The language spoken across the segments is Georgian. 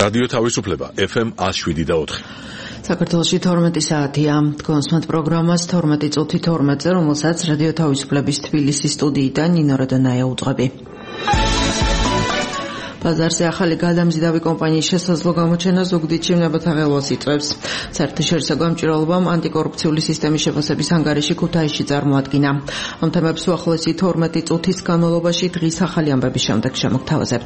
რადიო თავისუფლება FM 107.4. საქართველოში 12 საათია. კონსმეთ პროგრამას 12 წუთი 12-ზე, რომელსაც რადიო თავისუფლების თბილისის სტუდიიდან ნინო როდონაია უძღვები. ბაზარზე ახალი გადამზიდავი კომპანიის შესაძლო გამოჩენა ზუგდიდში ნებათა ღელვას იწვევს. საერთაშორისო გამჭირვალობამ ანტიკორუფციული სისტემის შეფასების ანგარიში ქუთაისში წარმოადგინა. ამ თემებს უახლოესი 12 წუთის განმავლობაში დღის ახალი ამბების შემდეგ შემოგთავაზებთ.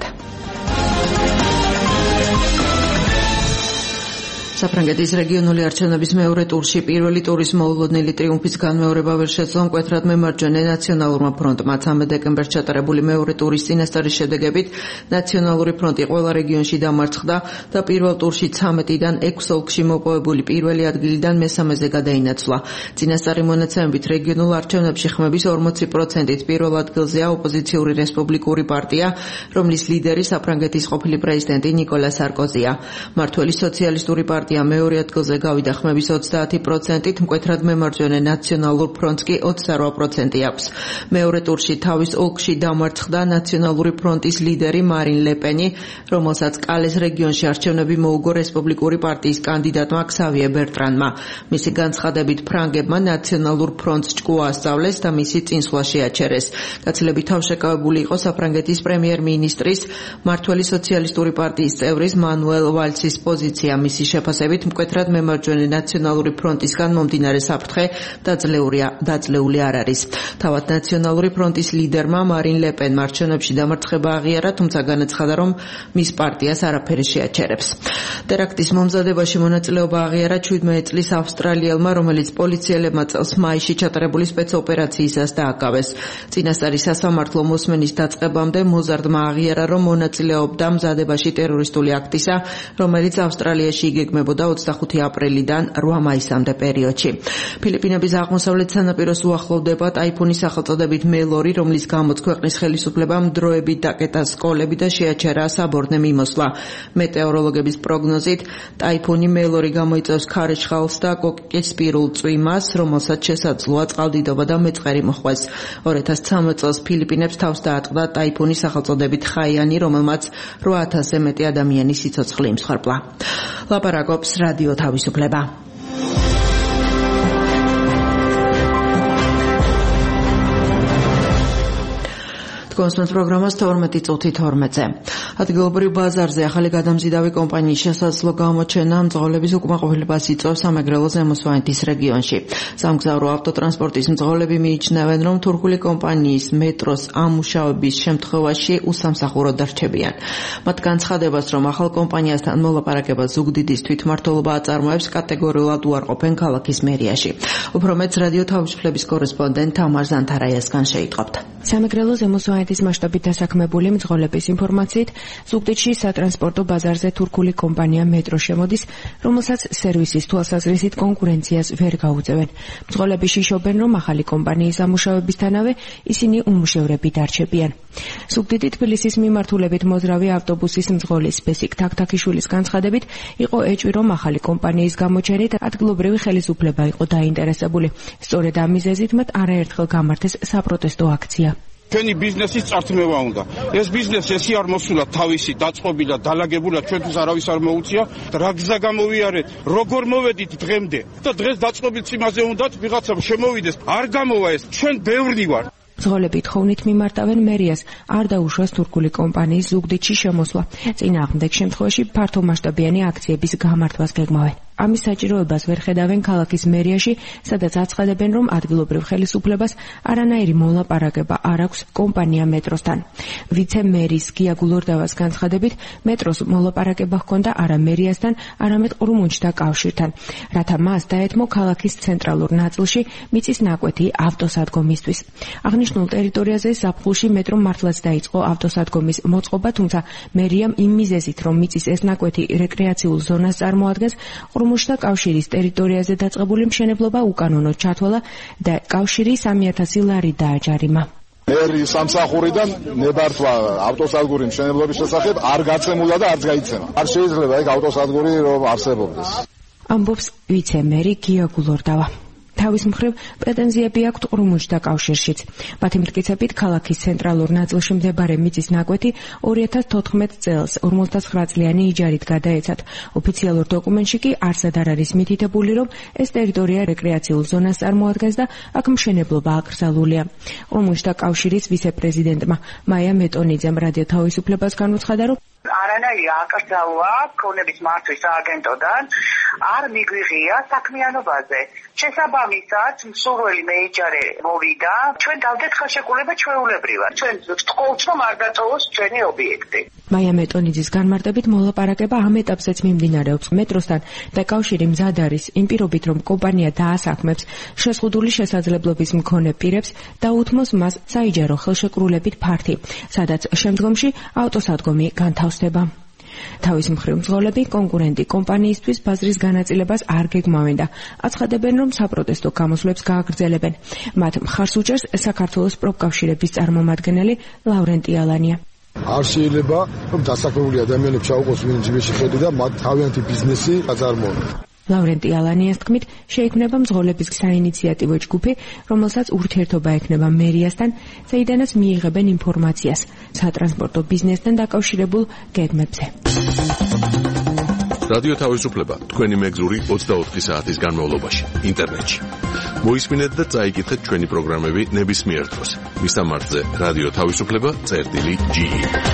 საფრანგეთის რეგიონული არჩევნების მეორე ტურში პირველი ტურის მოულოდნელი ტრიუმფის განმეორება ვერ შეძლო მკვეთრად მემარჯვენე ნაციონალურმა ფრონტმა. 13 დეკემბერს ჩატარებული მეორე ტურის წინასწარის შედეგებით ნაციონალური ფრონტი ყველა რეგიონში დამარცხდა და პირველ ტურში 13-დან 6 ოლქში მოპოვებული პირველი ადგილიდან მესამეზე გადაინაცვლა. წინასწარი მონაცემებით რეგიონულ არჩევნებში ხმების 40%-ით პირველ ადგილზეა ოპოზიციური რესპუბლიკური პარტია, რომლის ლიდერი საფრანგეთის ყოფილი პრეზიდენტი ნიკოლა სარკოზია. მმართველი სოციალისტური პარტია მეორე ადგილზე გავიდა ხმების 30%-ით, მკვეთრად მემარჯვენე ნაციონალურ ფრონტს კი 28% აქვს. მეორე ტურში თავის ოლქში დამარცხდა ნაციონალური ფრონტის ლიდერი მარინ ლე-პენი, რომელსაც კალეს რეგიონში არჩევნები მოუგო რესპუბლიკური პარტიის კანდიდატმა ქსავიე ბერტრანმა. მისი განცხადებით ფრანგებმა ნაციონალურ ფრონტს ჭკუა ასწავლეს და მისი წინსვლა შეაჩერეს. გაცილებით თავშეკავებული იყო საფრანგეთის პრემიერ-მინისტრის, მმართველი სოციალისტური პარტიის წევრის მანუელ ვალსის პოზიცია. მისი შეფასებით მკვეთრად მემარჯვენე ნაციონალური ფრონტისგან მომდინარე საფრთხე დაძლეული არ არის. თავად ნაციონალური ფრონტის ლიდერმა მარინ ლე-პენმა არჩევნებში დამარცხება აღიარა, თუმცა განაცხადა, რომ მის პარტიას არაფერი შეაჩერებს. ტერაქტის მომზადებაში მონაწილეობა აღიარა 17 წლის ავსტრალიელმა, რომელიც პოლიციელებმა წელს მაისში ჩატარებული სპეცოპერაციისას დააკავეს. წინასწარი სასამართლო მოსმენის დაწყებამდე მოზარდმა აღიარა, რომ მონაწილეობდა მზადებაში ტერორისტული აქტისა, რომელიც ავსტრალიაში იგეგმებოდა 25 აპრილიდან 8 მაისამდე პერიოდში. ფილიპინების აღმოსავლეთ სანაპიროს უახლოვდება ტაიფუნის სახელწოდებით მელორი, რომლის გამოც ქვეყნის ხელისუფლებამ დროებით დაკეტა სკოლები და შეაჩერა საბორნე მიმოსვლა. მეტეოროლოგების პროგნოზით ტაიფუნი მელორი გამოიწვევს ქარიშხალს და კოკისპირულ წვიმას, რომელსაც შესაძლოა წყალდიდობა და მეწყერი მოხვდეს. 2013 წელს ფილიპინებს თავს დაატყდა ტაიფუნის სახელწოდებით ხაიანი, რომელმაც 8000-ზე მეტი ადამიანის სიცოცხლე იმსხვერპლა. ლაპარაკობს რადიო თავისუფლება. კონსმეთ პროგრამას 12 წუთი 12-ზე. ადგილობრივ ბაზარზე ახალი გადამზიდავი კომპანიის შესაძლო გამოჩენა მძღოლების უკმაყოფილებას იწვევს სამეგრელო ზემო სვანეთის რეგიონში. სამგზავრო ავტოტრანსპორტის მძღოლები მიიჩნევენ, რომ თურქული კომპანიის მეტროს ამუშავების შემთხვევაში უსამსახუროდ დარჩებიან. მათ განცხადებას, რომ ახალ კომპანიასთან მოლაპარაკება ზუგდიდის თვითმმართველობა აწარმოებს, კატეგორიულად უარყოფენ ქალაქის მერიაში. უფრო მეტს რადიო თავისუფლების კორესპონდენტ თამარ ზანთარაიასგან შეიტყობთ. სამეგრელო ზემო სვანეთის მასშტაბით დასაქმებული მძღოლების ინფორმაციით, ზუგდიდში სატრანსპორტო ბაზარზე თურქული კომპანია მეტრო შემოდის, რომელსაც სერვისის თვალსაზრისით კონკურენციას ვერ გაუწევენ. მძღოლები შიშობენ, რომ ახალი კომპანიის ამუშავებისთანავე ისინი უმუშევრები დარჩებიან. ზუგდიდი თბილისის მიმართულებით მოძრავი ავტობუსის მძღოლის ბესიკ თაქთაქიშვილის განცხადებით, იყო ეჭვი, რომ ახალი კომპანიის გამოჩენით ადგილობრივი ხელისუფლება იყო დაინტერესებული. სწორედ ამ მიზეზით მათ არაერთხელ გამართეს საპროტესტო აქცია. ჩვენი ბიზნესის წართმევა უნდა. ეს ბიზნესი ესე არ მოსულა თავისი დაწყობილა, დალაგებულა, ჩვენთვის არავის არ მოუწია. რა გზა გამოვიარეთ, როგორ მოვედით დღემდე და დღეს დაწყობილ წიმაზე უნდათ ვიღაცამ შემოვიდეს. არ გამოვა ეს, ჩვენ ბევრი ვარ. მძღოლები თხოვნით მიმარტავენ მერიას არ დაუშვას თურქული კომპანიის ზუგდიდში შემოსვლა. წინააღმდეგ შემთხვევაში ფართომასშტაბიანი აქციების გამართვას გეგმავენ. ამის საჭიროებას ვერ ხედავენ ქალაქის მერიაში, სადაც აცხადებენ, რომ ადგილობრივ ხელისუფლებას არანაირი მოლაპარაკება არ აქვს კომპანია მეტროსთან. ვიცე-მერის გია გულორდავას განცხადებით, მეტროს მოლაპარაკება ჰქონდა არა მერიასთან, არამედ ყრუმუნჯთა კავშირთან, რათა მას დაეთმო ქალაქის ცენტრალურ ნაწილში მიწის ნაკვეთი ავტოსადგომისთვის. აღნიშნულ ტერიტორიაზე ზაფხულში მეტრომ მართლაც დაიწყო ავტოსადგომის მოწყობა, თუმცა მერიამ იმ მიზეზით, რომ მიწის ეს ნაკვეთი რეკრეაციულ ზონას წარმოადგენს, ყრუმუნჯთა კავშირის ტერიტორიაზე დაწყებული მშენებლობა უკანონოდ ჩათვალა და კავშირი 3000 ლარი დააჯარიმა. მერი სამსახურიდან ნებართვა ავტოსადგური მშენებლობის შესახებ არ გაცემულა და არც გაიცემა. არ შეიძლება ეგ ავტოსადგური რომ არსებობდეს. ამბობს ვიცე-მერი გია გულორდავა. თავის მხრივ პრეტენზიები აქვთ ყრუმუშთა კავშირშიც. მათი მტკიცებით, ქალაქის ცენტრალურ ნაწილში მდებარე მიწის ნაკვეთი 2014 წელს 59 წლიანი იჯარით გადაეცათ. ოფიციალურ დოკუმენტში კი არსად არ არის მითითებული, რომ ეს ტერიტორია რეკრეაციულ ზონას წარმოადგენს და აქ მშენებლობა აკრძალულია. ყრუმუშთა კავშირის ვიცე-პრეზიდენტმა მაია მეტონიძემ რადიო თავისუფლებას განუცხადა, რომ არანაირი აკრძალვა ქონების მართვის აგენტოდან არ მიგვიღია საქმიანობაზე. შესაბამისად, მსურველი მეიჯარე მოვიდა, ჩვენ დავდეთ ხელშეკრულება ჩვეულებრივად. ჩვენ ვთხოვთ, რომ არ დაწოვოს ჩვენი ობიექტი. მაია მეტონიძის განმარტებით მოლაპარაკება ამ ეტაპზეც მიმდინარეობს. მეტროსთან და კავშირი მზად არის იმ პირობით, რომ კომპანია დაასაქმებს შეზღუდული შესაძლებლობის მქონე პირებს და უთმოს მას საიჯარო ხელშეკრულებით ფართი, სადაც შემდგომში ავტოსადგომი განთავსდება. თავის მხრივ მძღოლები კონკურენტი კომპანიისთვის ბაზრის განაწილებას არ გეგმავენ და აცხადებენ, რომ საპროტესტო გამოსვლებს გააგრძელებენ. მათ მხარს უჭერს საქართველოს პროფკავშირების წარმომადგენელი ლავრენტი ალანია. არ შეიძლება, რომ დასაქმებული ადამიანებს ჩაუყოს ვინ ჯიბეში ხედი და მათ თავიანთი ბიზნესი აწარმოონ. ლავრენტი ალანიას თქმით, შეიქმნება მძღოლების საინიციატივო ჯგუფი, რომელსაც ურთიერთობა ექნება მერიასთან, საიდანაც მიიღებენ ინფორმაციას სატრანსპორტო ბიზნესთან დაკავშირებულ გეგმებზე. რადიო თავისუფლება თქვენი მეგზური 24 საათის განმავლობაში ინტერნეტში. მოისმინეთ და წაიკითხეთ ჩვენი პროგრამები ნებისმიერ დროს. მისამართზე რადიო თავისუფლება.ge.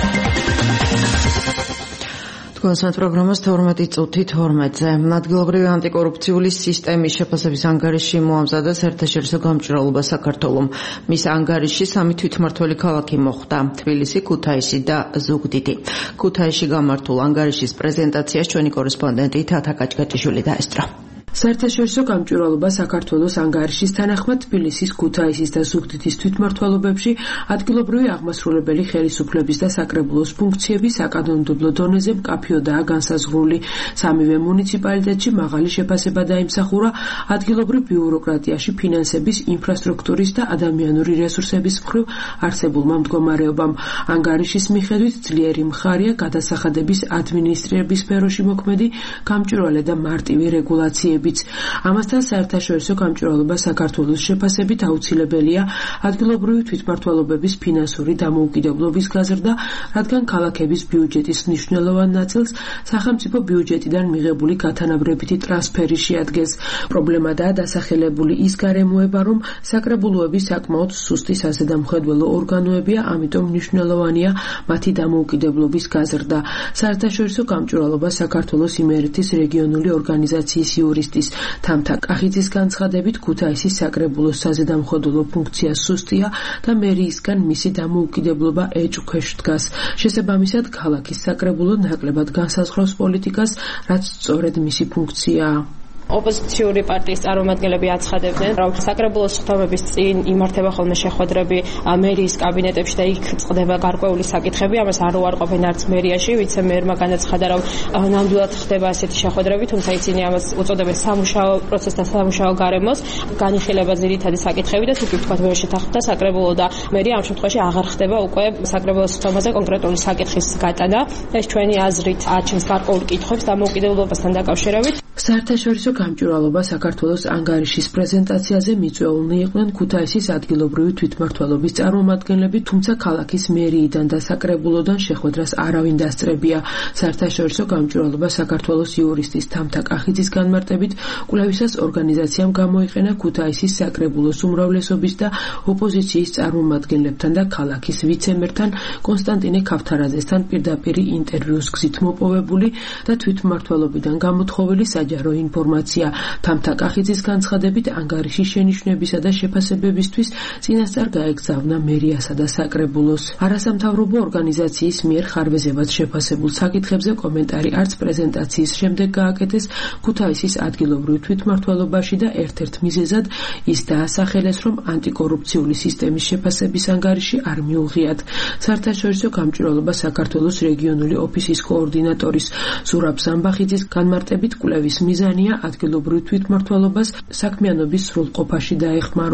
კონსერტ პროგრამას 12 წუთი 12-ზე ადგილობრივი ანტიკორუფციული სისტემის შეფასების ანგარიში მოამზადა საერთაშორისო გამჭვირვალობა საქართველომ. მის ანგარიში 3 თვითმმართველი ქალაქი მოხვდა: თბილისი, ქუთაისი და ზუგდიდი. ქუთაისში გამართულ ანგარიშის პრეზენტაციას ჩვენი კორესპონდენტი თათა კაჭკაჭიშვილი დაესწრო. საერთაშორისო გამჭვირვალობა საქართველოს ანგარიშის თანახმად თბილისის, ქუთაისის და ზუგდიდის თვითმმართველობებში ადგილობრივი აღმასრულებელი ხელისუფლების და საკრებულოს ფუნქციები საკანონმდებლო დონეზე მკაფიოდაა განსაზღვრული. სამივე მუნიციპალიტეტში მაღალი შეფასება დაიმსახურა ადგილობრივ ბიუროკრატიაში ფინანსების, ინფრასტრუქტურის და ადამიანური რესურსების მხრივ არსებულმა მდგომარეობამ. ანგარიშის მიხედვით ძლიერი მხარია გადასახადების ადმინისტრირების სფეროში მოქმედი გამჭვირვალე და მარტივი რეგულაციები. ამასთან საერთაშორისო გამჭვირვალობა საქართველოს შეფასებით აუცილებელია ადგილობრივი თვითმმართველობების ფინანსური დამოუკიდებლობის გაზრდა, რადგან ქალაქების ბიუჯეტის მნიშვნელოვან ნაწილს სახელმწიფო ბიუჯეტიდან მიღებული გათანაბრებითი ტრანსფერი შეადგენს. პრობლემადაა დასახელებული ის გარემოება, რომ საკრებულოები საკმაოდ სუსტი საზედამხედველო ორგანოებია, ამიტომ მნიშვნელოვანია მათი დამოუკიდებლობის გაზრდა. საერთაშორისო გამჭვირვალობა საქართველოს იმერეთის რეგიონული ორგანიზაციის იურისტის თამთა კახიძის განცხადებით, ქუთაისის საკრებულოს საზედამხედველო ფუნქცია სუსტია და მერიისგან მისი დამოუკიდებლობა ეჭვქვეშ დგას. შესაბამისად, ქალაქის საკრებულო ნაკლებად განსაზღვრავს პოლიტიკას, რაც სწორედ მისი ფუნქციაა. ოპოზიციური პარტიის წარმომადგენლები აცხადებდნენ, რომ საკრებულოს ხდომების წინ იმართება ხოლმე შეხვედრები მერიის კაბინეტებში და იქ წყდება გარკვეული საკითხები, ამას არ უარყოფენ არც მერიაში. ვიცე-მერმა განაცხადა, რომ ნამდვილად ხდება ასეთი შეხვედრები, თუმცა ისინი ამას უწოდებენ სამუშაო პროცესს და სამუშაო გარემოს. განიხილება ძირითადი საკითხები და თუ კი ვთქვათ, ვერ შეთანხმდა საკრებულო და მერია, ამ შემთხვევაში აღარ ხდება უკვე საკრებულოს ხდომაზე კონკრეტული საკითხის გატანა. ეს ჩვენი აზრით აჩენს გარკვეულ კითხვებს დამოუკიდებლობასთან დაკავშირებით. საერთაშორისო გამჭვირვალობა საქართველოს ანგარიშის პრეზენტაციაზე მიწვეულნი იყვნენ ქუთაისის ადგილობრივი თვითმმართველობის წარმომადგენლები, თუმცა ქალაქის მერიიდან და საკრებულოდან შეხვედრას არავინ დასწრებია. საერთაშორისო გამჭვირვალობა საქართველოს იურისტის თამთა კახიძის განმარტებით, კვლევისას ორგანიზაციამ გამოიყენა ქუთაისის საკრებულოს უმრავლესობის და ოპოზიციის წარმომადგენლებთან და ქალაქის ვიცე-მერთან კონსტანტინე ქავთარაძესთან პირდაპირი ინტერვიუს გზით მოპოვებული და თვითმმართველობიდან გამოთხოვილი საჯარო ინფორმაცია. თამთა კახიძის განცხადებით, ანგარიშის შენიშვნებისა და შეფასებებისთვის წინასწარ გაეგზავნა მერიასა და საკრებულოს. არასამთავრობო ორგანიზაციის მიერ ხარვეზებად შეფასებულ საკითხებზე კომენტარი არც პრეზენტაციის შემდეგ გააკეთეს ქუთაისის ადგილობრივ თვითმმართველობაში და ერთ-ერთ მიზეზად ის დაასახელეს, რომ ანტიკორუფციული სისტემის შეფასების ანგარიში არ მიუღიათ. საერთაშორისო გამჭვირვალობა საქართველოს რეგიონული ოფისის კოორდინატორის ზურაბ ზამბახიძის განმარტებით, კვლევის მიზანია ადგილობრივ თვითმმართველობას საქმიანობის სრულყოფაში დაეხმაროს.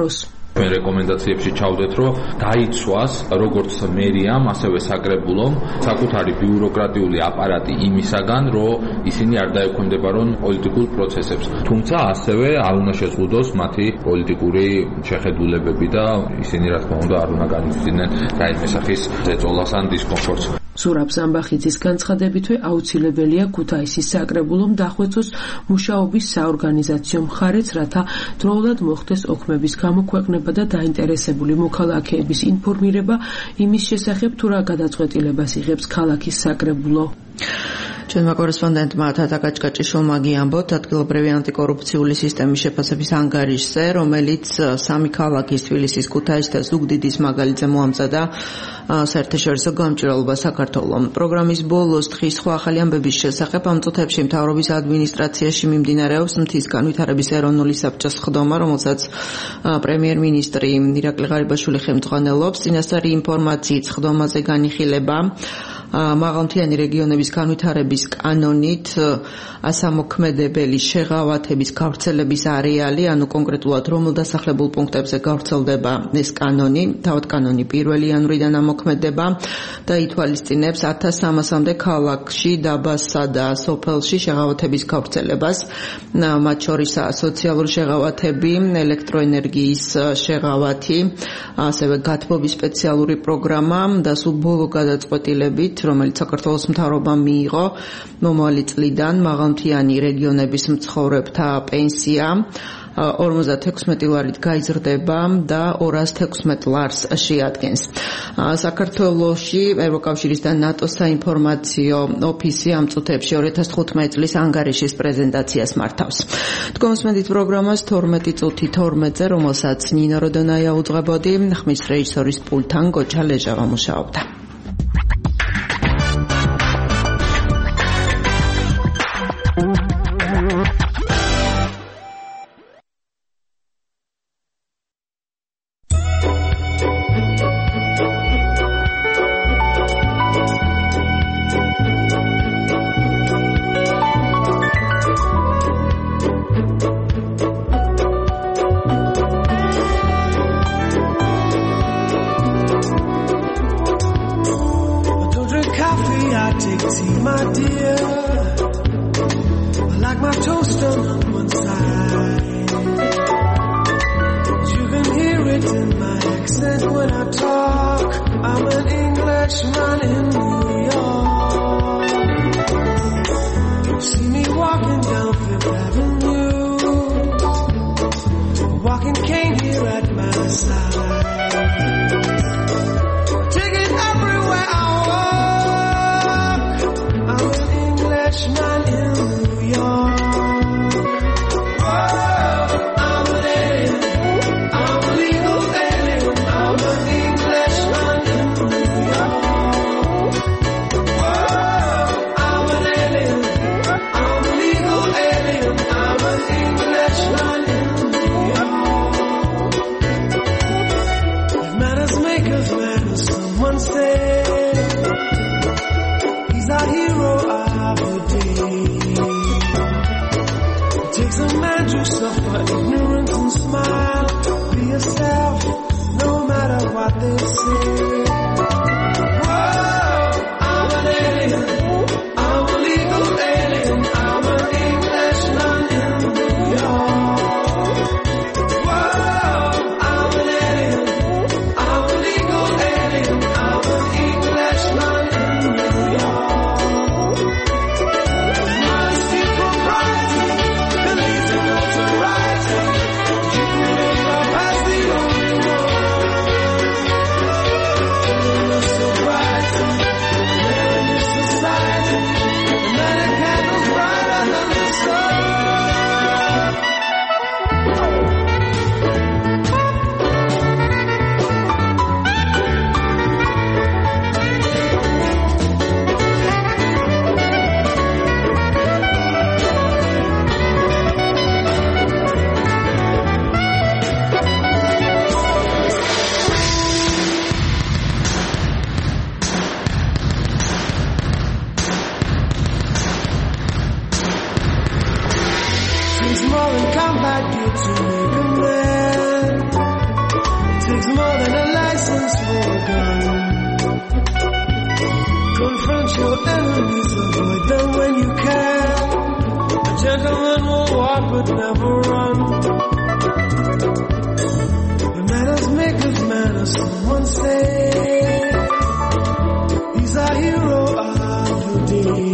მე რეკომენდაციებში ჩავდეთ, რომ დაიცვას როგორც მერიამ, ასევე საკრებულომ საკუთარი ბიუროკრატიული აპარატი იმისაგან, რომ ისინი არ დაექვემდებარონ პოლიტიკურ პროცესებს. თუმცა ასევე არ უნდა შეზღუდოს მათი პოლიტიკური შეხედულებები და ისინი რა თქმა უნდა არ უნდა განიცდიდნენ რაიმე სახის ზეწოლას ან დისკომფორტს. ზურაბ ზამბახიძის განცხადებითვე აუცილებელია ქუთაისის საკრებულომ დახვეწოს მუშაობის საორგანიზაციო მხარეც, რათა დროულად მოხდეს ოქმების გამოქვეყნება და დაინტერესებული მოქალაქეების ინფორმირება იმის შესახებ, თუ რა გადაწყვეტილებას იღებს ქალაქის საკრებულო. ჩვენმა კორესპონდენტმა თათა კაჭკაჭიშვილმა გიამბოთ ადგილობრივი ანტიკორუფციული სისტემის შეფასების ანგარიშზე, რომელიც სამი ქალაქის თბილისის, ქუთაისის და ზუგდიდის მაგალითზე მოამზადა საერთაშორისო გამჭვირვალობა საქართველოს. პროგრამის ბოლოს დღის სხვა ახალი ამბების შესახებ ამ წუთებში მთავრობის ადმინისტრაციაში მიმდინარეობს მთის განვითარების ეროვნული საბჭოს ხდომა, რომელსაც პრემიერ-მინისტრი ირაკლი ღარიბაშვილი ხელმძღვანელობს. წინასწარი ინფორმაციით ხდომაზე განიხილება მაღალმთიანი რეგიონების განვითარების კანონით ასამოქმედებელი შეღავათების გავრცელების არეალი, ანუ კონკრეტულად რომელ დასახლებულ პუნქტებზე გავრცელდება ეს კანონი, თავად კანონი 1 იანვრიდან ამოქმედება და ითვალისწინებს 1300-მდე ქალაქში, დაბასსა და სოფელში შეღავათების გავრცელებას, მათ შორისაა სოციალური შეღავათები, ელექტროენერგიის შეღავათი, ასევე გათბობის სპეციალური პროგრამა და სულ ბოლო გადაწყვეტილებით, რომელიც საქართველოს მთავრობამ მიიღო მომავალი წლიდან მაღალმთიანი რეგიონების მცხოვრებთა პენსია 56 ლარით გაიზრდება და 216 ლარს შეადგენს. საქართველოში ევროკავშირის და ნატოს საინფორმაციო ოფისი ამ წუთებში 2015 წლის ანგარიშის პრეზენტაციას მართავს. თქვენსმენდით პროგრამას 12 წუთი 12-ზე, რომელსაც ნინო როდონაია უძღვებოდი, ხმის რეჟისორის პულტთან გოჩა ლეჟავა მუშაობდა. enemies, avoid them when you can. A gentleman will walk but never run. The manners make of manners, someone say. He's a hero of the day.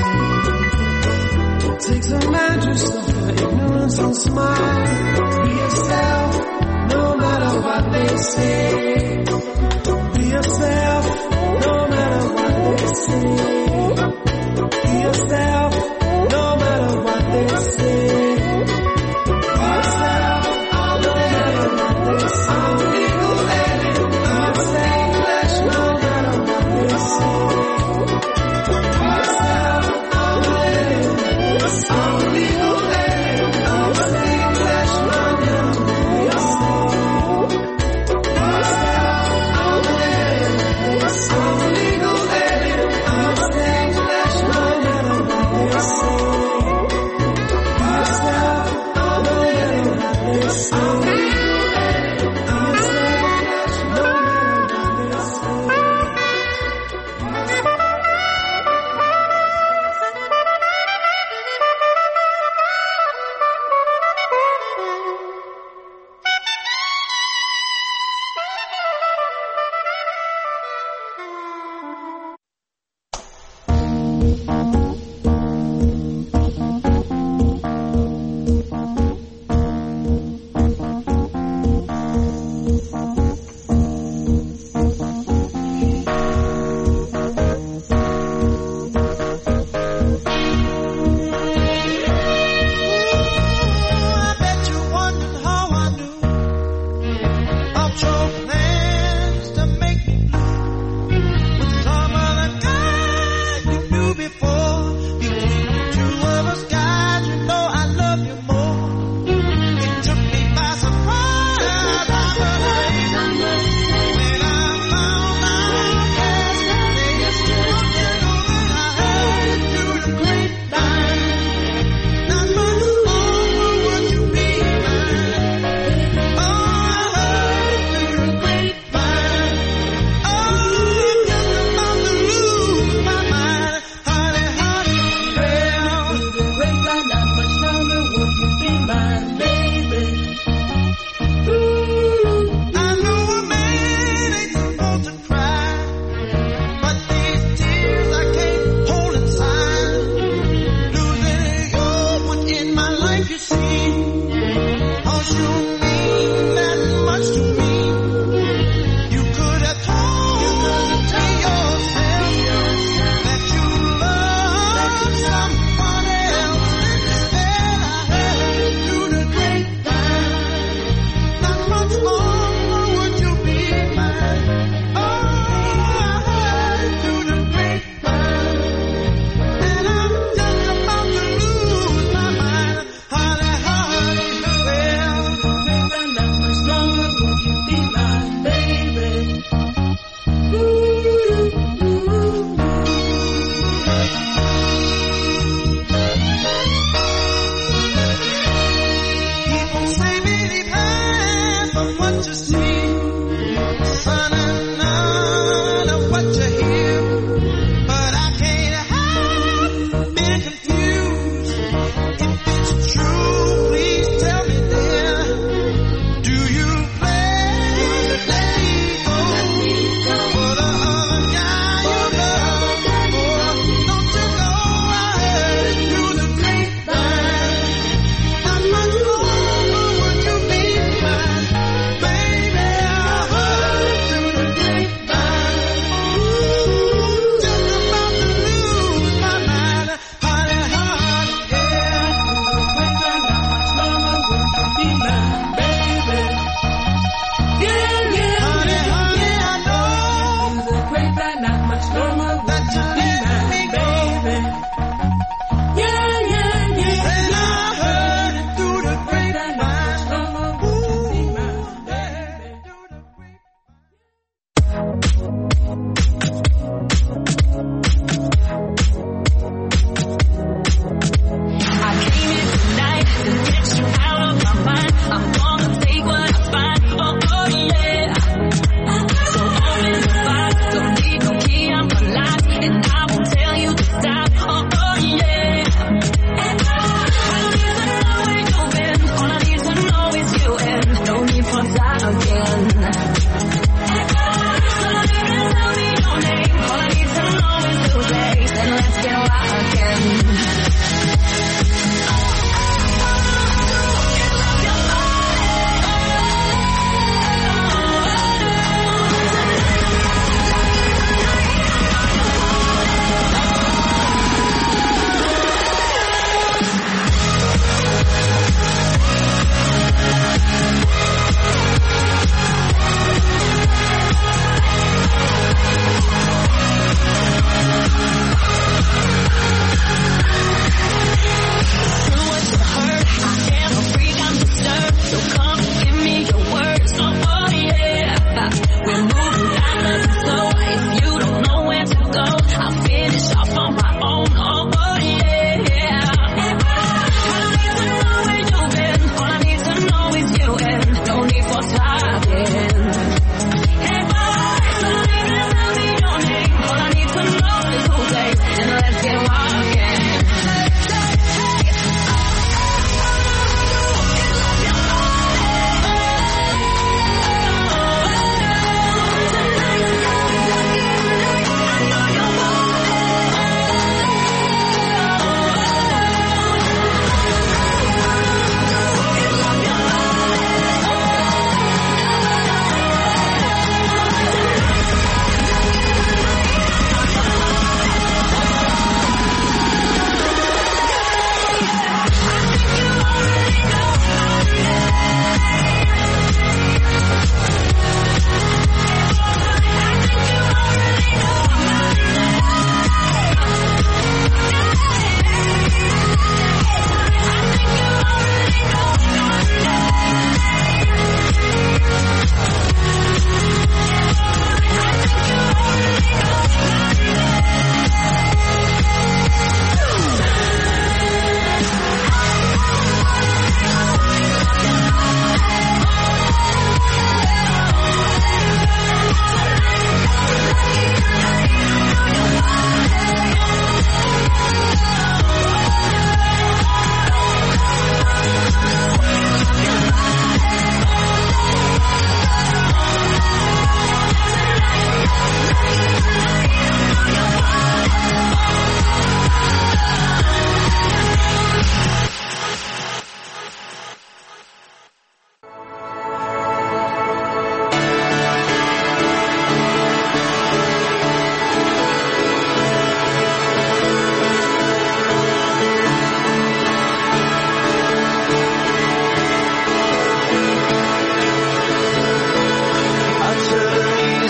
It takes a man to suffer ignorance and smile. Be yourself, no matter what they say. Be yourself, no matter what they say. Be yourself, no matter what they say. Be yourself, no matter what they say. I'm legal lady, I'm saying flesh, no matter what they say. Be yourself, I'm legal lady, I'm saying flesh, no matter what they say.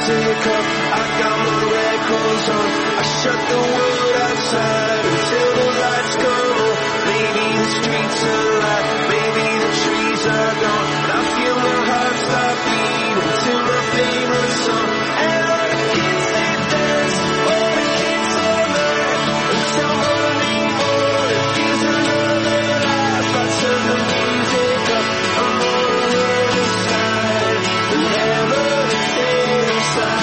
music up, I got my records on. I shut the world outside until the lights come on. Maybe the streets are alive, maybe the trees are gone, but I feel my heart start beating to my favorite song. And all the kids they dance, all the kids all night until morning morning. Here's another life. I turn the music up, I'm on the other side, and never to stay inside.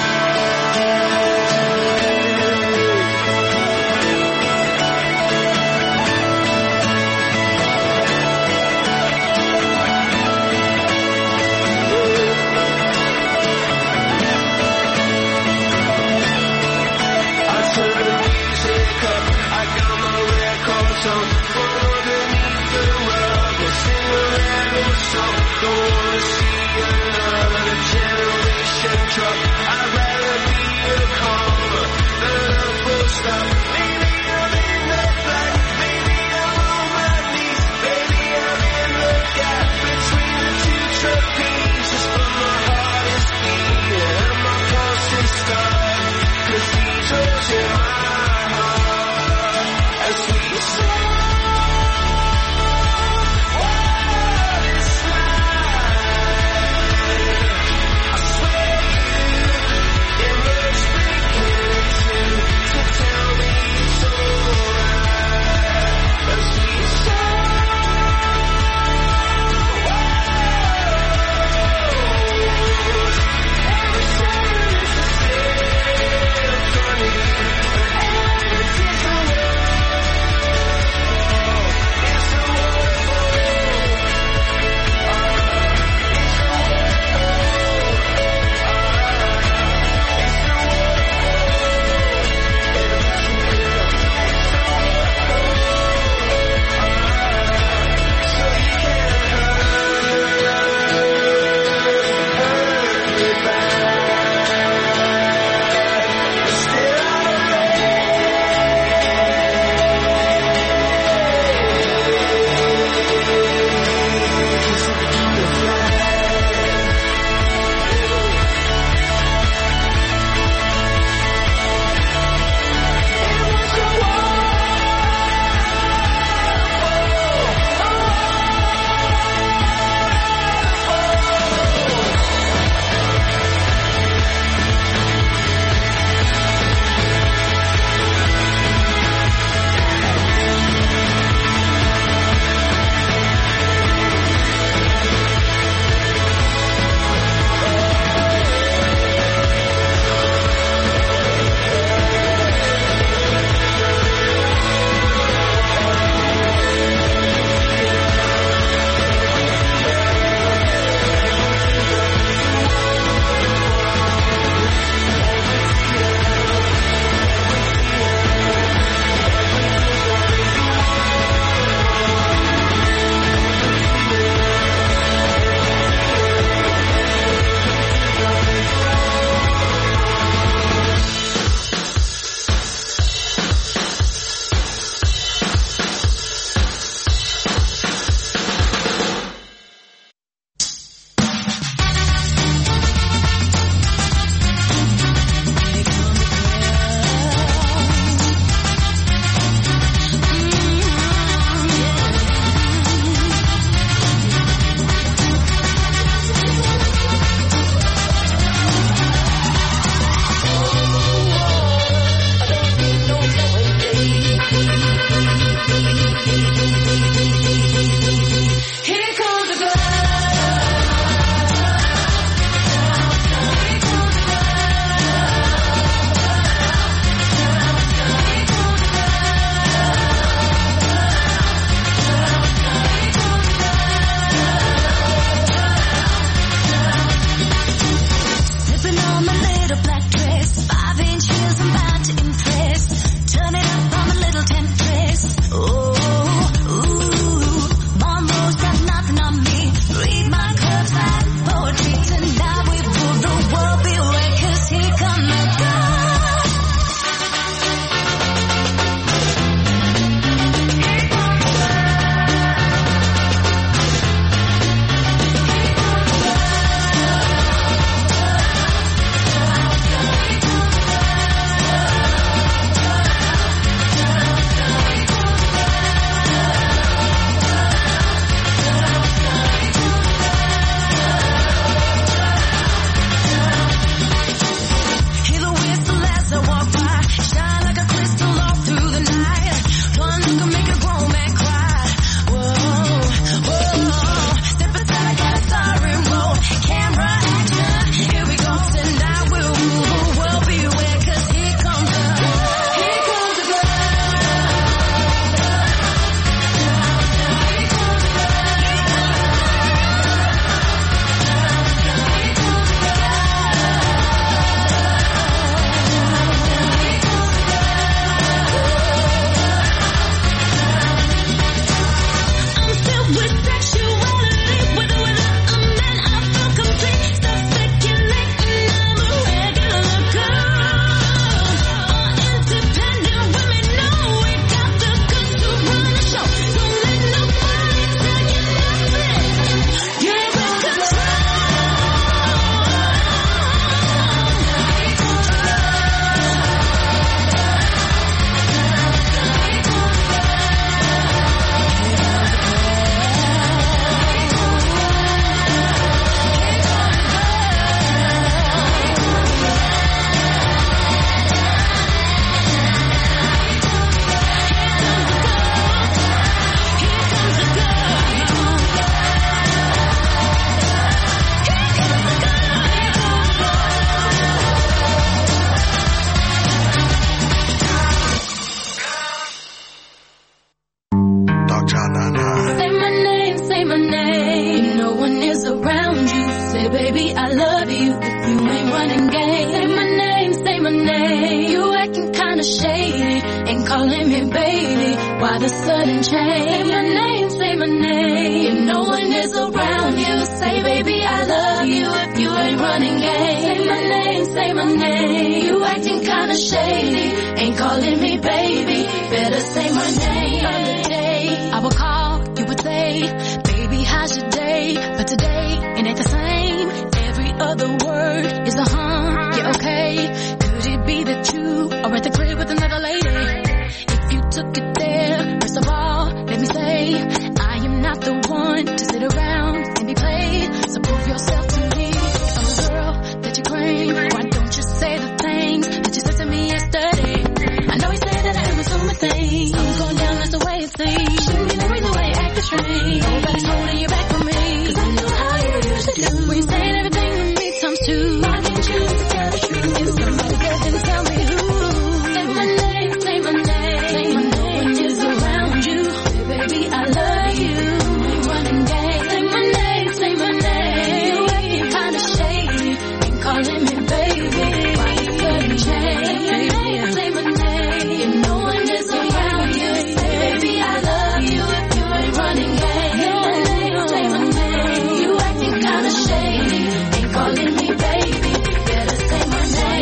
love you if you ain't running game. Say my name, say my name. You acting kinda shady, ain't calling me baby. Why the sudden change? Say my name, say my name. If no one is around you, say baby I love you if you ain't running game. Say my name, say my name. You acting kinda shady, ain't calling me baby. Better say my name. The other day I would call, you would say, baby how's your day? But today it ain't the same. Every other word is a yeah, okay. Could it be that you are at the crib with another lady? If you took it there, first of all, let me say, I am not the one to sit around and be played. So prove yourself to me. If I'm the girl that you claim, why don't you say the things that you said to me yesterday? I know you said that I am assuming things. I'm going down, that's the way it seems. Shouldn't be the reason why you acting strange. Nobody's holding you back from me, 'cause I know how you usually do. When you saying everything to me times two, why can't you just tell the truth? If somebody good, then tell me who. Say my name, say my name. Say my name. No one is around you, baby I love you. Ain't running game. Say my name, say my name. You acting kinda shady, ain't calling me baby. Why you sudden change? Say my name. If no one is around you, say baby I love you if you ain't running game. Say my name. You acting kinda shady, ain't calling me baby. Better say my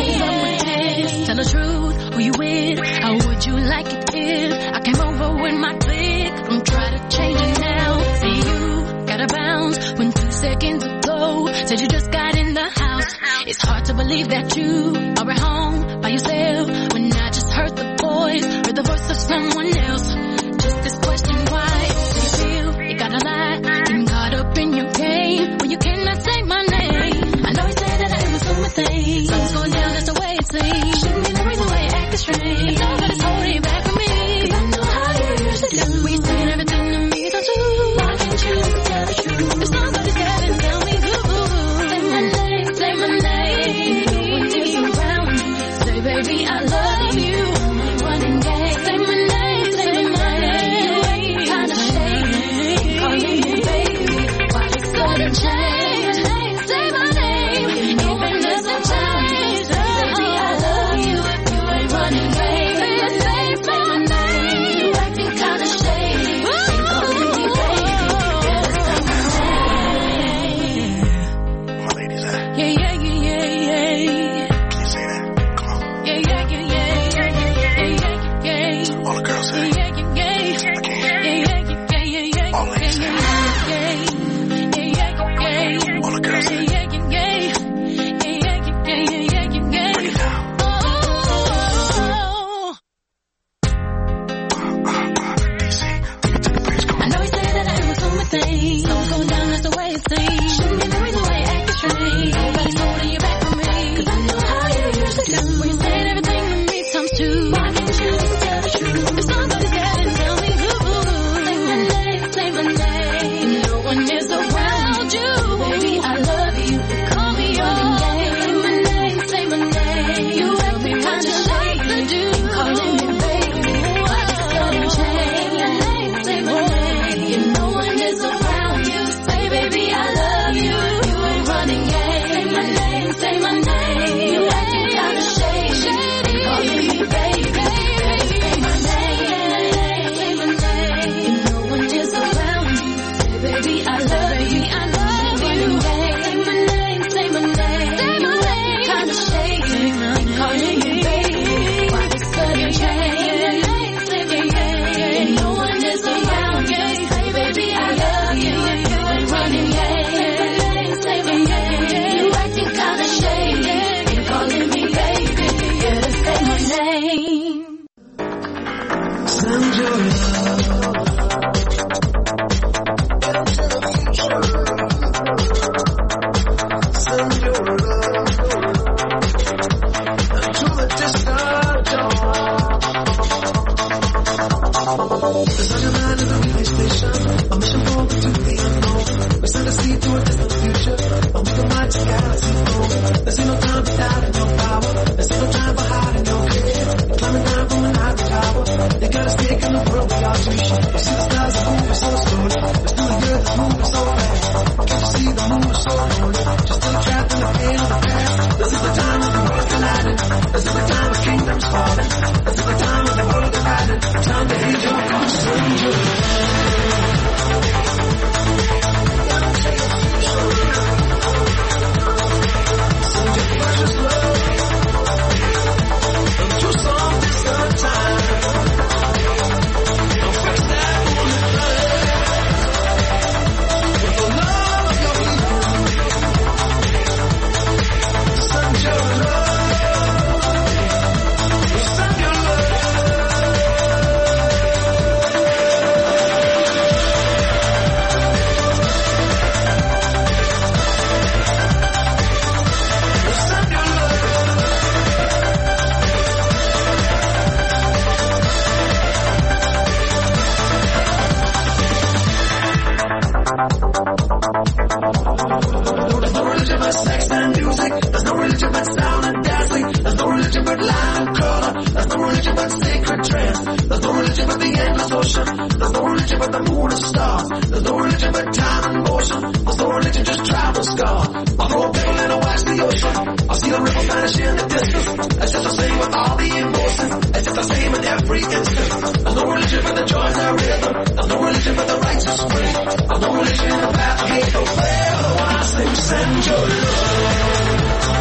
name. Tell the truth, who you with? How would you like it if I came over with my clique? Don't try to change it now. See you gotta bounce when 2 seconds ago said you just got in the house. It's hard to believe that you are at home by yourself when I just heard the voice of someone else. Just this question, why do you feel you gotta lie? Getting caught up in your game when you cannot say my name. I know you said that I am assuming things. Something's going down, that's the way it seems. Shouldn't be the reason why you acting strange. If nobody's holding you back from me, 'cause I know how you usually do. When you saying everything to me, don't you? Why can't you just tell the truth? If somebody's there, then tell me who. Say my name, say my name. No one is around you, say baby I love you. Ain't running game. Say my name, say my name. You ain't kinda shady, ain't calling me baby. Why you sudden change? Say my name, no one is around you, say baby I love you. flash in the distance. It's just the same with all the emotions. It's just the same in every instance. There's no religion but the joy and the rhythm. There's no religion but the righteous way. There's no religion in the path of hate or fail. When I sing, send your love.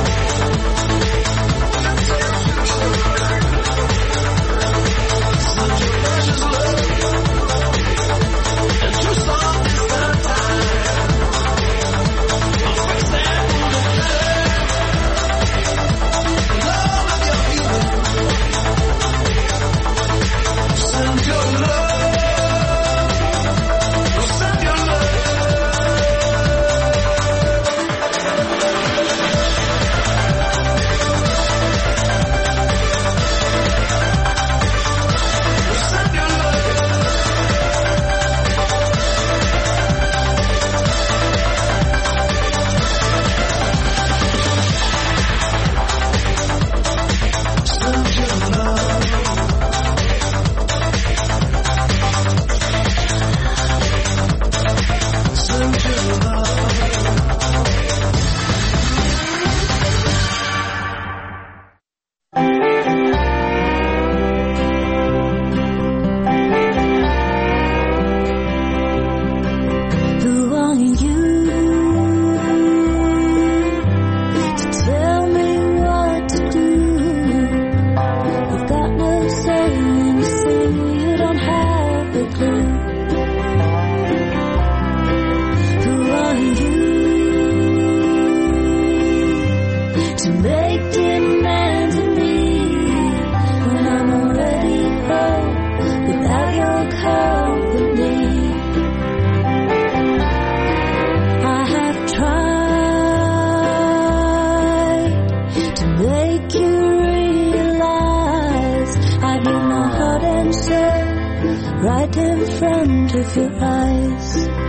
Right in front of your eyes.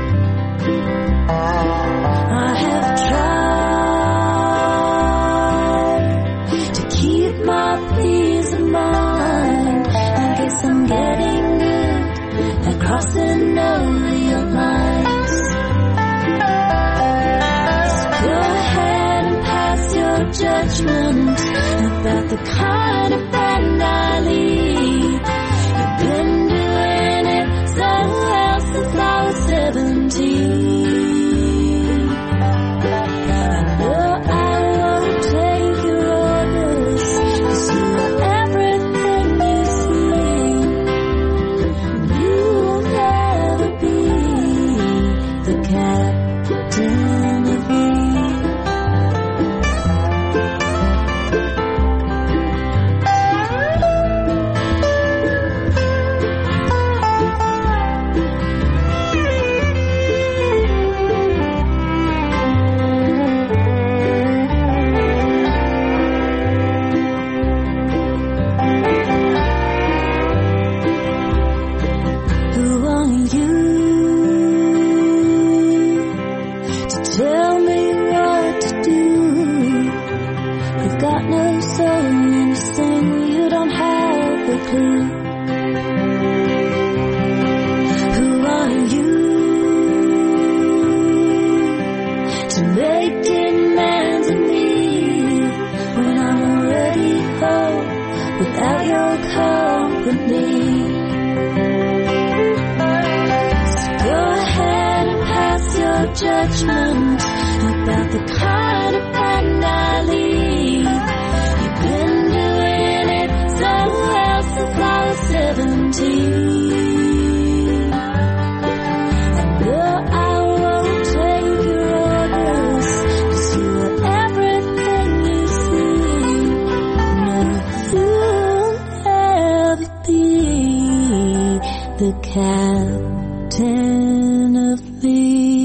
I have tried to keep my peace of mind. I guess I'm getting good at crossing over your lines. So go ahead and pass your judgment about the kind of friend I lead. You've been doing it so well since I was 17. I know I won't take your orders, 'cause you are everything you see. You'll never be the captain of me. Judgment about the kind of friend I lead. You've been doing it so well since I was 17. I know I won't take your orders, 'cause you are everything you see. No, you'll never be the captain of me.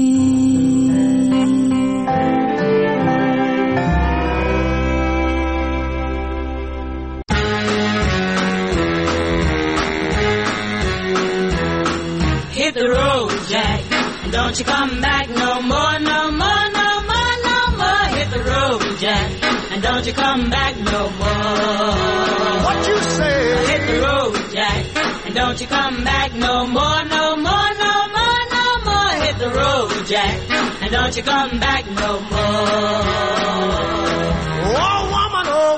Don't you come back no more, no more, no more, no more. Hit the road, Jack, and don't you come back no more. What you say? Hit the road, Jack, and don't you come back no more, no more, no more, no more. Hit the road, Jack, and don't you come back no more. Oh, woman, oh,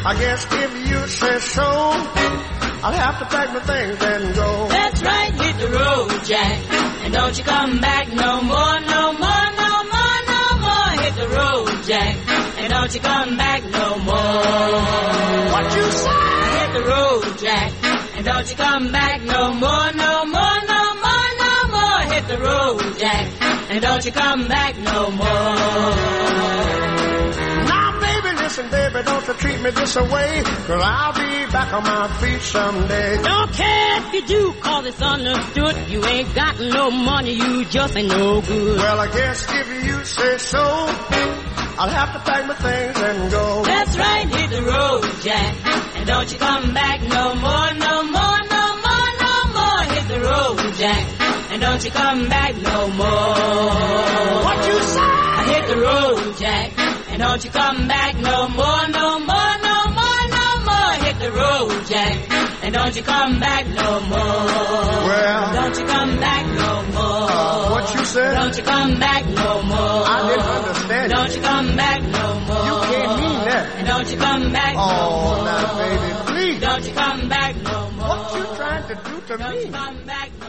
I guess if you say so, I'll have to pack my things and go. That's right, hit the road, Jack. And don't you come back no more, no more, no more, no more. Hit the road, Jack. And don't you come back no more. What you say? Hit the road, Jack. And don't you come back no more, no more, no more, no more. Hit the road, Jack. And don't you come back no more. Now, baby, listen, baby, don't you treat me this way, 'cause I'll be back on my feet someday. Don't care if you do, 'cause it's understood. You ain't got no money, you just ain't no good. Well, I guess if you say so, I'll have to pack my things and go. That's right, hit the road, Jack. And don't you come back no more, no more, no more, no more. Hit the road, Jack. And don't you come back no more. What you say? Hit the road, Jack. And don't you come back no more, no more, no more, no more. Hit the road, Jack. And don't you come back no more. Well, don't you come back no more. What you said? Don't you come back no more. I didn't understand. Don't you come back no more. You can't mean that. And don't you come back no more. Oh, now, baby, please. Don't you come back no more. What you trying to do to don't me? You come back no more.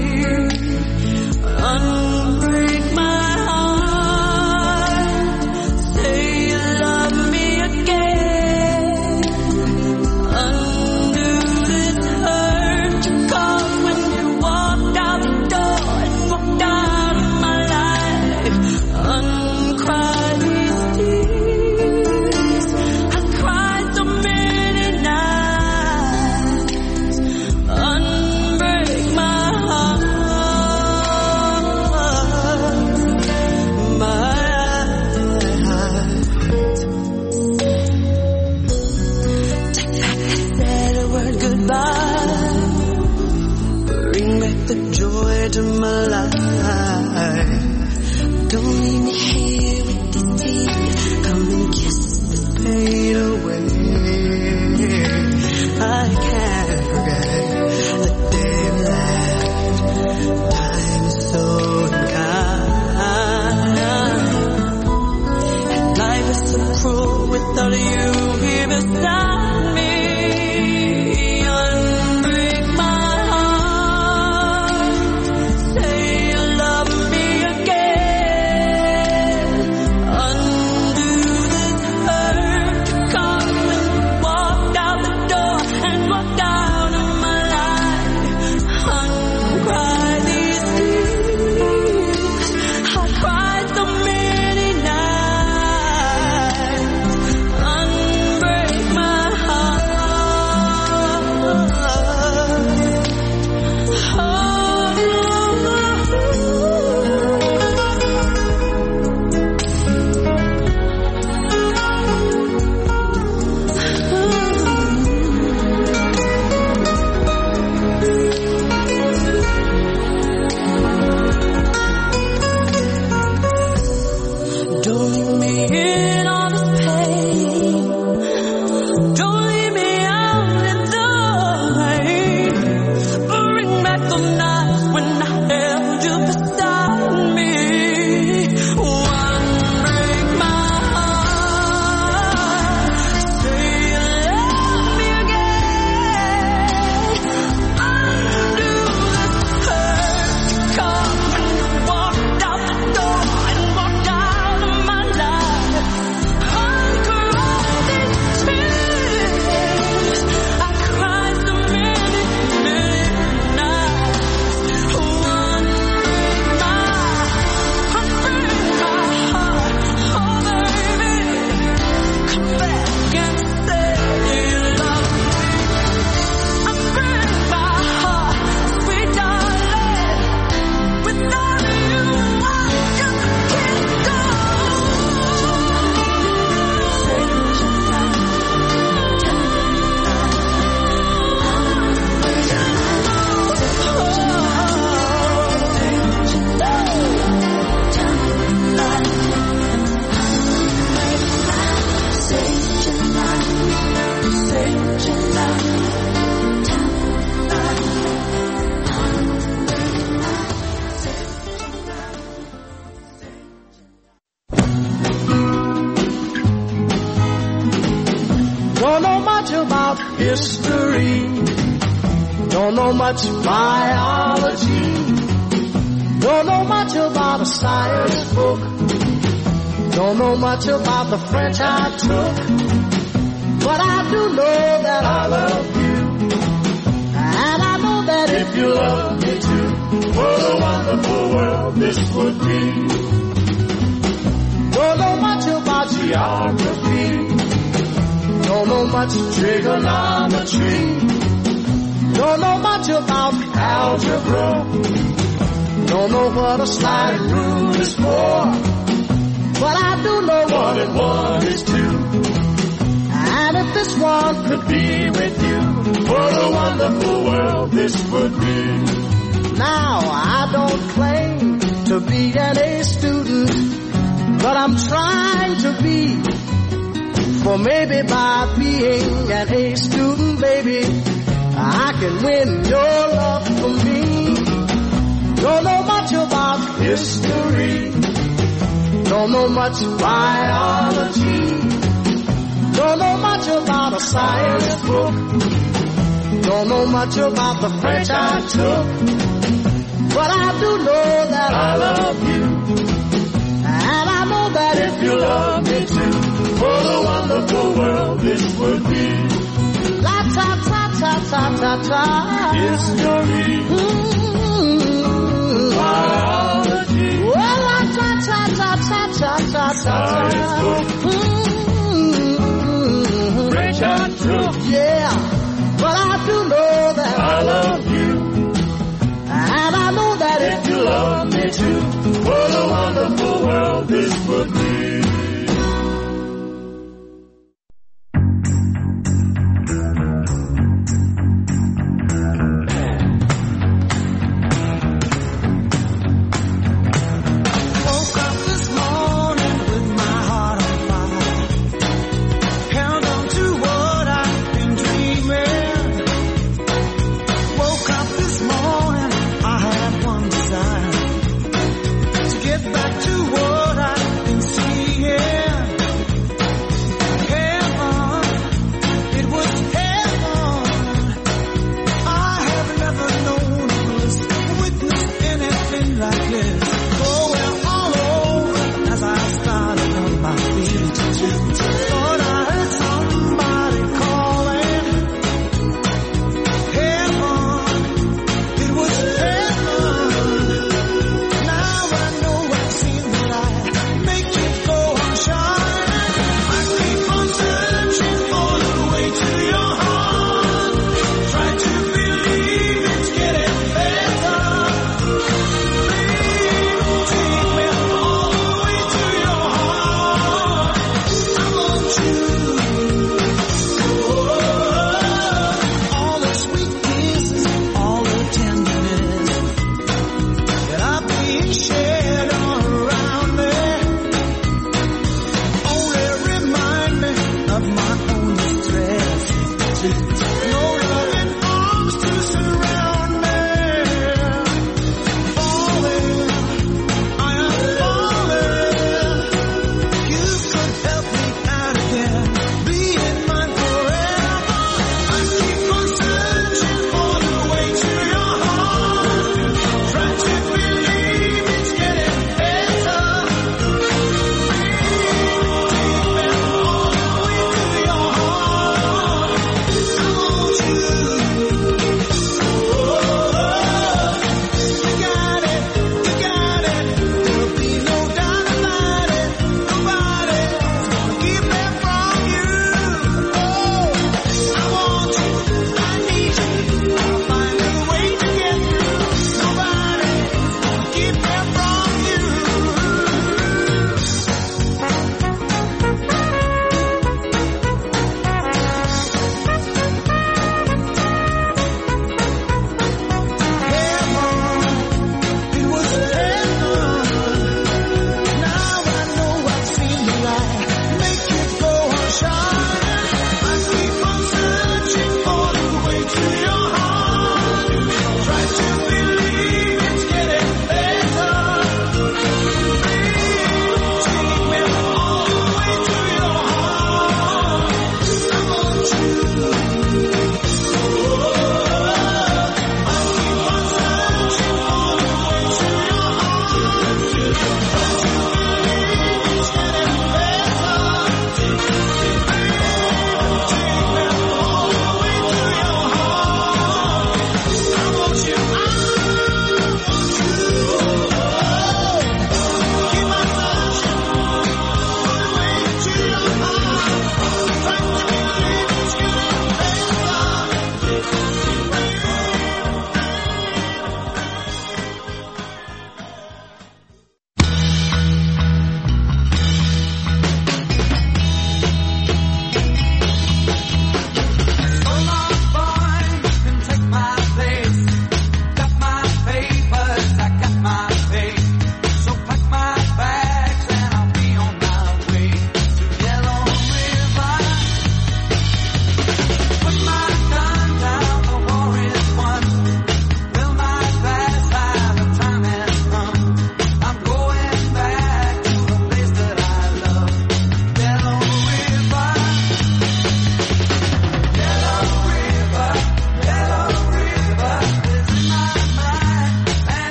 unbreak my heart. Say you love me again. Undo this hurt you caused when you walked out the door and walked out of my life. Uncry these tears. I've cried so many nights. Unbreak my heart. Said a word goodbye. Bring back the joy to my life. Don't leave me here with these tears. Come and kiss this pain away. I can't forget the day we left. Time is so unkind. Life is so cruel without you here beside me. Unbreak my heart. Say you love me again. Undo this hurt you caused when you walked out the door and walked out of my life. Uncry these tears. I cried so many nights. Unbreak my heart. Don't leave me in all this pain. Don't leave me out in the rain. Bring back the nights when I held you beside me. Unbreak my heart. Say you love me again. Undo this hurt you caused when you walked out the door and walked out of my life. Uncry these tears. I cried so many, many nights. Unbreak my heart. Oh baby, come back and say you love me. Unbreak my heart, sweet darling. Without you, I just can't go. Don't know much about history. Don't know much biology. Don't know much about a science book. Don't know much about the French I took. But I do know that I love you. And I know that if you love me too, what a wonderful world this would be. Don't know much about geography. Don't know much trigonometry. Don't know much about algebra. Don't know what a sliding rule is for. But I do know 1 and 1 is 2. And if this one could be with you, what a wonderful world this would be. Now I don't claim to be an A student, but I'm trying to be. For maybe by being an A student, baby, I can win your love for me. Don't know much about history. Don't know much biology. Don't know much about a science book. Don't know much about the French I took. ta-ta-ta. History. Biology. Well, ta-ta-ta-ta-ta-ta-ta. Rich and true. Yeah, but I do know that I love you. And I know that if you love me too, what a wonderful world this would be. woke up this morning with my heart on fire. Held on to what I've been dreaming. Woke up this morning, I had one desire. To get back to what I've been seeing. Heaven, it was heaven. I have never known a bliss, witnessed anything like this.